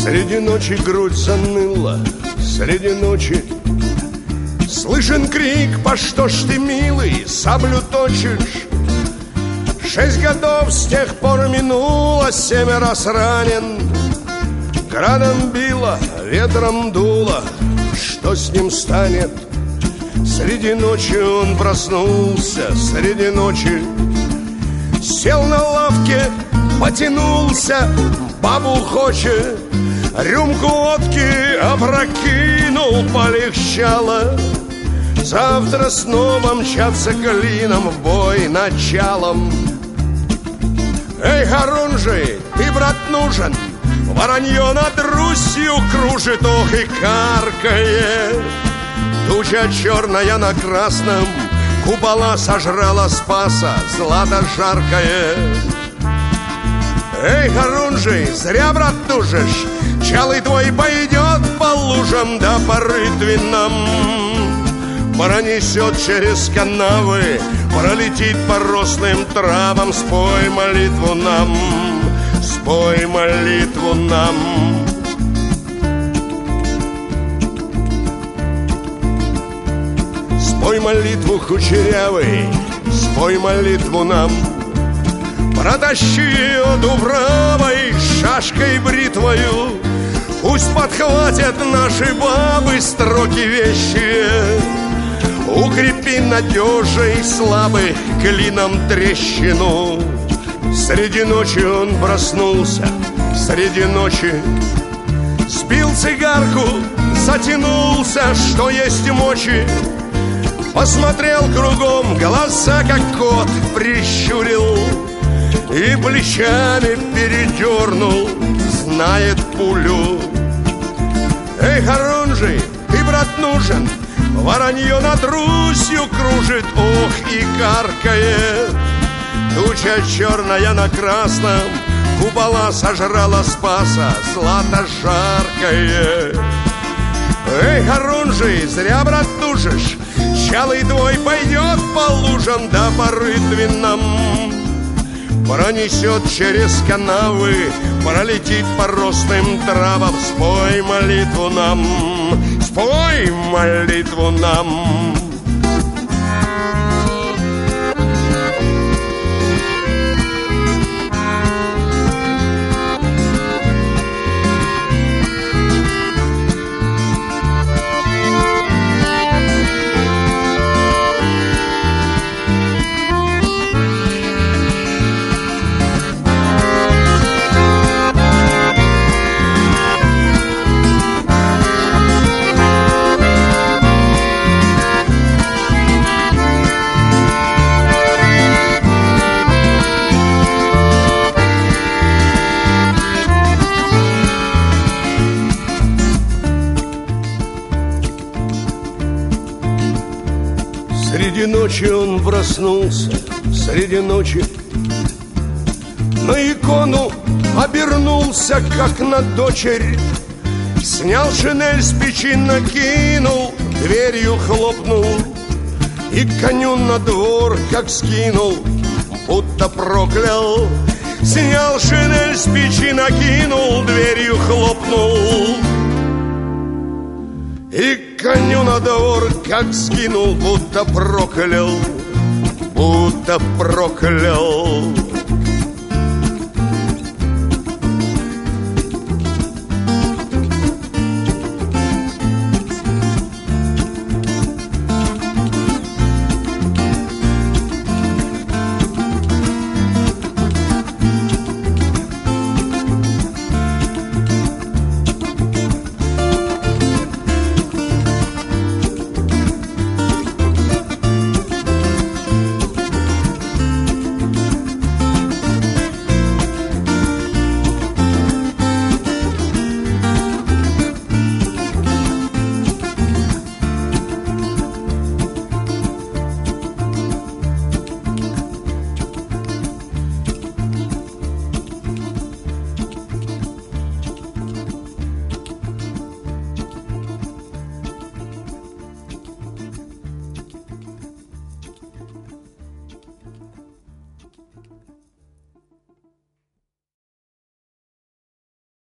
Среди ночи грудь заныла, среди ночи слышен крик: по что ж ты, милый, саблю точишь? 6 годов с тех пор минуло, 7 раз ранен. Градом било, ветром дуло, что с ним станет? Среди ночи он проснулся, среди ночи сел на лавке, потянулся, бабу хочет, рюмку водки опрокинул, полегчало. Завтра снова мчаться клином в бой началом. Эй, Харунжий, ты, брат, нужен, воронье над Русью кружит, ох и каркает. Туча черная на красном, купола сожрала Спаса, злато жаркое. Эй, Харунжий, зря, брат, тужишь, чалый твой пойдет по лужам да по рытвинам. Пронесет через канавы, пролетит по росным травам. Спой молитву нам, спой молитву нам. Спой молитву, кучерявый, спой молитву нам. Протащи ее дубравой, шашкой бритвою. Пусть подхватят наши бабы строки вещие. Укрепи надежей слабых клином трещину. Среди ночи он проснулся, среди ночи сбил цигарку, затянулся, что есть мочи. Посмотрел кругом, глаза как кот прищурил и плечами передернул, знает пулю. Эй, Харунжий, ты, брат, нужен, воронье над Русью кружит, ох и каркает. Туча черная на красном, купола сожрала Спаса, злато жаркое. Эй, Харунжий, зря, брат, тужишь, чалый твой пойдет по лужам да по рытвинам. Пронесет через канавы, пролетит по росным травам. Спой молитву нам, спой молитву нам. Среди ночи он проснулся, среди ночи на икону обернулся, как на дочерь. Снял шинель с печи, накинул, дверью хлопнул и коню на двор как скинул, будто проклял. Снял шинель с печи, накинул, дверью хлопнул и коню на двор как скинул, будто проклял, будто проклял.